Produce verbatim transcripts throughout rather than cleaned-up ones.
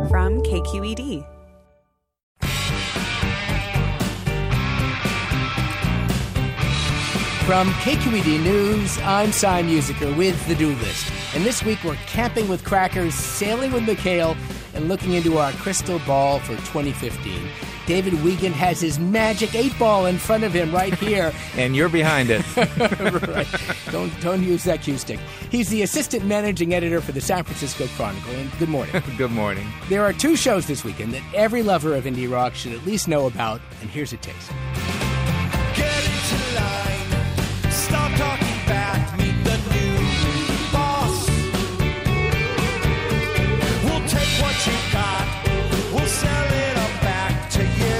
from K Q E D. From K Q E D News, I'm Cy Musiker with the Do List. And this week we're camping with Crackers, sailing with McHale, and looking into our crystal ball for twenty fifteen. David Wiegand has his magic eight ball in front of him right here. And you're behind it. Right. Don't, don't use that cue stick. He's the assistant managing editor for the San Francisco Chronicle. And good morning. Good morning. There are two shows this weekend that every lover of indie rock should at least know about, and here's a taste. Get into line. Stop talking back. Meet the new boss. We'll take what you got. We'll sell it all back to you.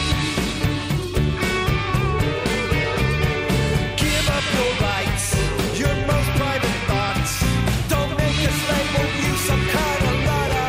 Give up your rights, your most private thoughts. Don't make us label you some kind of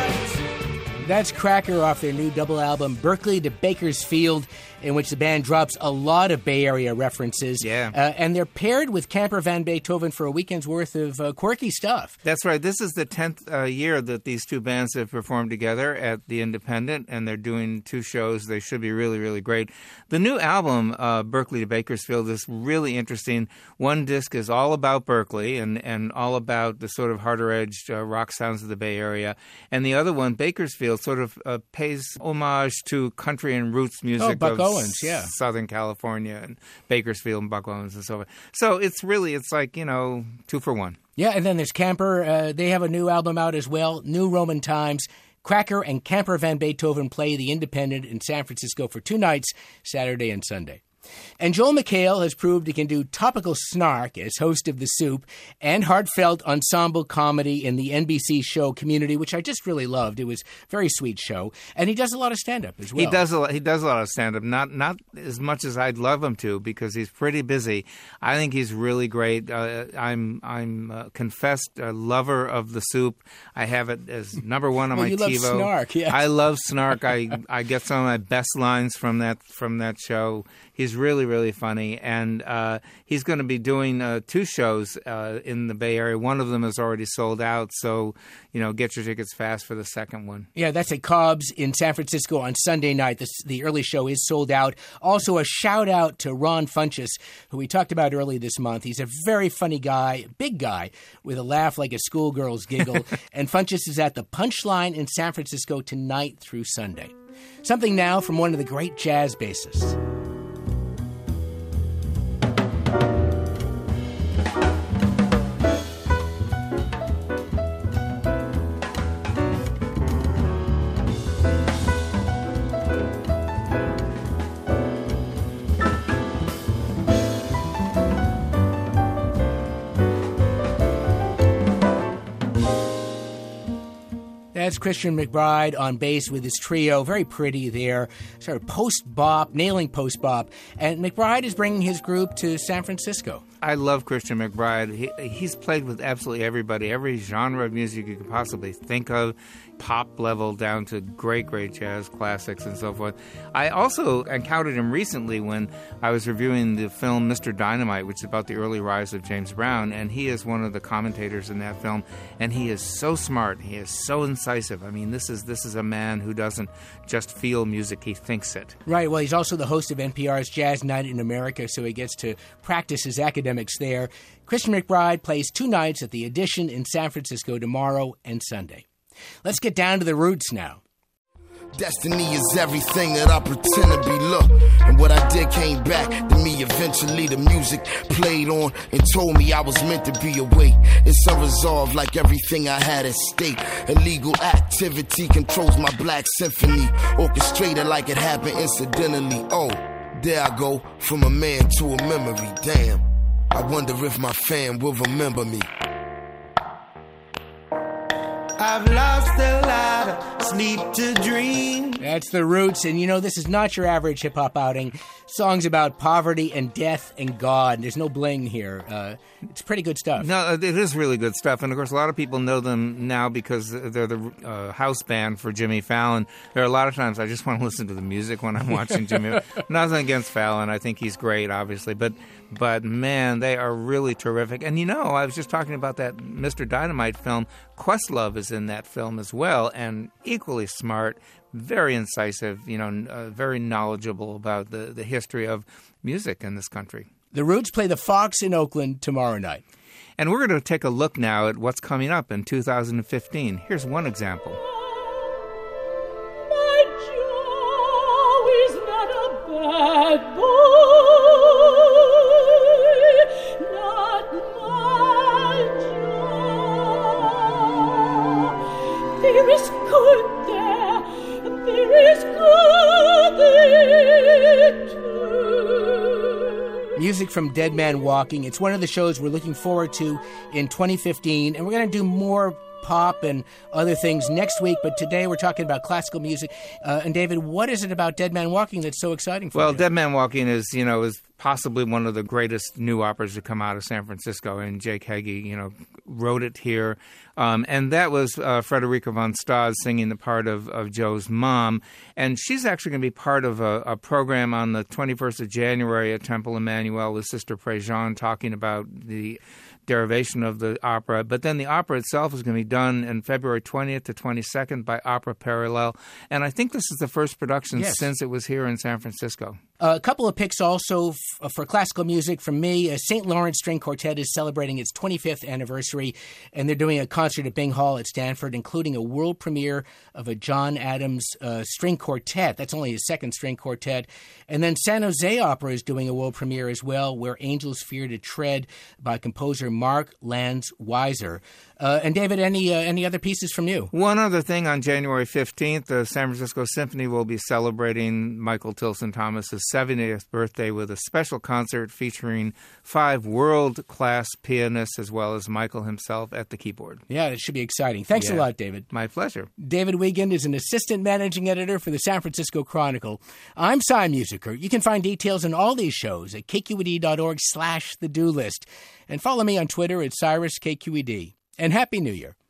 Luddite. That's Cracker off their new double album, Berkeley to Bakersfield, in which the band drops a lot of Bay Area references. Yeah. Uh, and they're paired with Camper Van Beethoven for a weekend's worth of uh, quirky stuff. That's right. This is the tenth uh, year that these two bands have performed together at the Independent, and they're doing two shows. They should be really, really great. The new album, uh, Berkeley to Bakersfield, is really interesting. One disc is all about Berkeley and, and all about the sort of harder-edged uh, rock sounds of the Bay Area. And the other one, Bakersfield, sort of uh, pays homage to country and roots music Oh, Buck of Owens, yeah. Southern California and Bakersfield and Buck Owens and so forth. So it's really, it's like, you know, two for one. Yeah, and then there's Camper. Uh, they have a new album out as well, New Roman Times. Cracker and Camper Van Beethoven play the Independent in San Francisco for two nights, Saturday and Sunday. And Joel McHale has proved he can do topical snark as host of The Soup and heartfelt ensemble comedy in the N B C show Community, which I just really loved. It was a very sweet show. And he does a lot of stand-up as well. He does a lot, he does a lot of stand-up, not not as much as I'd love him to because he's pretty busy. I think he's really great. Uh, I'm I'm uh, confessed a lover of The Soup. I have it as number one on well, my you TiVo. love snark, yeah. I love snark. I, I get some of my best lines from that from that show. He's really, really funny, and uh, he's going to be doing uh, two shows uh, in the Bay Area. One of them is already sold out, so, you know, get your tickets fast for the second one. Yeah, that's at Cobb's in San Francisco on Sunday night. The, the early show is sold out. Also, a shout-out to Ron Funches, who we talked about early this month. He's a very funny guy, big guy, with a laugh like a schoolgirl's giggle. And Funches is at the Punchline in San Francisco tonight through Sunday. Something now from one of the great jazz bassists. That's Christian McBride on bass with his trio. Very pretty there. Sort of post-bop, nailing post-bop. And McBride is bringing his group to San Francisco. I love Christian McBride. He, he's played with absolutely everybody, every genre of music you could possibly think of, pop level down to great, great jazz classics and so forth. I also encountered him recently when I was reviewing the film Mister Dynamite, which is about the early rise of James Brown, and he is one of the commentators in that film, and he is so smart. He is so incisive. I mean, this is this is a man who doesn't just feel music, he thinks it. Right. Well, he's also the host of N P R's Jazz Night in America, so he gets to practice his academics there. Christian McBride plays two nights at the Edition in San Francisco tomorrow and Sunday. Let's get down to the roots now. Destiny is everything that I pretend to be, look. And what I did came back to me eventually. The music played on and told me I was meant to be awake. It's unresolved like everything I had at stake. Illegal activity controls my black symphony. Orchestrated like it happened incidentally. Oh, there I go, from a man to a memory. Damn, I wonder if my fam will remember me. I've lost a lot of sleep to dream. That's the Roots, and you know, this is not your average hip-hop outing. Songs about poverty and death and God. There's no bling here. Uh, it's pretty good stuff. No, it is really good stuff, and of course a lot of people know them now because they're the uh, house band for Jimmy Fallon. There are a lot of times I just want to listen to the music when I'm watching Jimmy. Nothing against Fallon. I think he's great, obviously, but but man, they are really terrific. And you know, I was just talking about that Mister Dynamite film. Questlove is in that film as well, and equally smart, very incisive, you know, uh, very knowledgeable about the, the history of music in this country. The Roots play the Fox in Oakland tomorrow night. And we're going to take a look now at what's coming up in two thousand fifteen. Here's one example. My Joe is not a bad boy, not my Joe. There is good there, there is good there too. Music from Dead Man Walking. It's one of the shows we're looking forward to in twenty fifteen, and we're going to do more pop and other things next week, but today we're talking about classical music. Uh, and David, what is it about Dead Man Walking that's so exciting for well, you? Well, Dead Man Walking is, you know, is possibly one of the greatest new operas to come out of San Francisco, and Jake Heggie, you know, wrote it here. Um, and that was uh, Frederica von Stade singing the part of, of Joe's mom. And she's actually going to be part of a, a program on the twenty-first of January at Temple Emmanuel with Sister Prejean talking about the derivation of the opera. But then the opera itself is going to be done on February twentieth to twenty-second by Opera Parallel. And I think this is the first production yes. since it was here in San Francisco. Uh, a couple of picks also f- for classical music from me. Uh, Saint Lawrence String Quartet is celebrating its twenty-fifth anniversary, and they're doing a concert at Bing Hall at Stanford, including a world premiere of a John Adams uh, string quartet. That's only his second string quartet. And then San Jose Opera is doing a world premiere as well, Where Angels Fear to Tread by composer Mark Lanz Weiser. Uh, and David, any uh, any other pieces from you? One other thing, on January fifteenth, the San Francisco Symphony will be celebrating Michael Tilson Thomas's seventieth birthday with a special concert featuring five world-class pianists as well as Michael himself at the keyboard. Yeah, it should be exciting. Thanks yeah. a lot, David. My pleasure. David Wiegand is an assistant managing editor for the San Francisco Chronicle. I'm Cy Musiker. You can find details on all these shows at k q e d dot org slash the do list. And follow me on Twitter at Cyrus K Q E D. And Happy New Year.